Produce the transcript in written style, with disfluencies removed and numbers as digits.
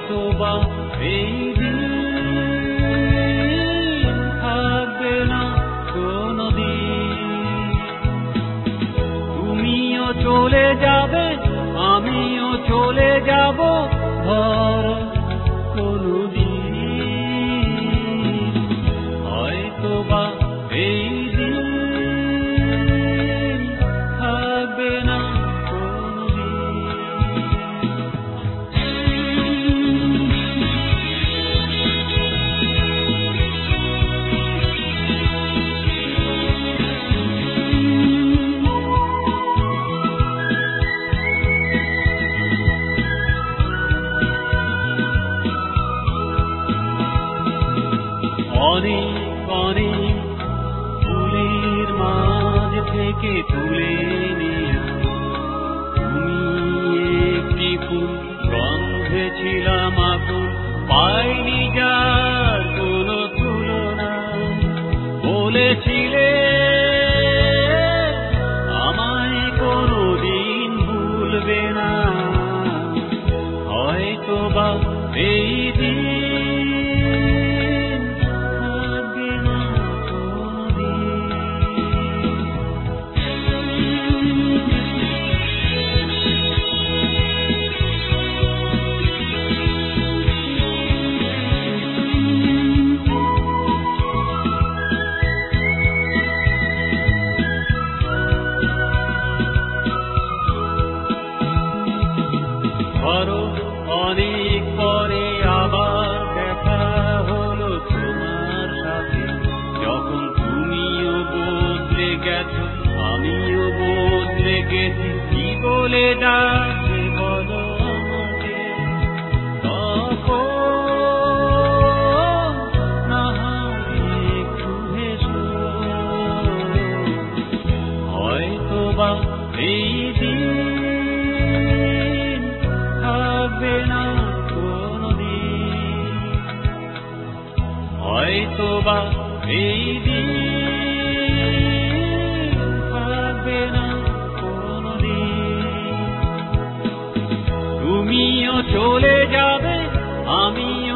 হয়তোবা এই দিন থাকবে না কোনদিন। তুমিও চলে যাবে, আমিও চলে যাব, ধরো কোনদিন হয়তোবা এই দিন থাকবে না অনেক অনেক ফুলের মাঝ থেকে তুলে নিয়ে তুমি একটি ফুল গন্ধে ছিলাম আকুল, পাইনি যার কোনো তুলনা। বলেছিলে আমায় কোনোদিন ভুলবে না, হয়তোবা এই দিন ধরো অনেক পরে আবার দেখা হলো তোমার সাথে, যখন তুমিও বদলে গেছো আমিও বদলে গেছি, কি বলে ডাকবে বলো আমাকে তখন? না হয় একটু হেসো, হয়তোবা এই দিন থাকবে না কোনদিন, হয়তোবা এই দিন থাকবে না কোনদিন। তুমিও চলে যাবে, আমিও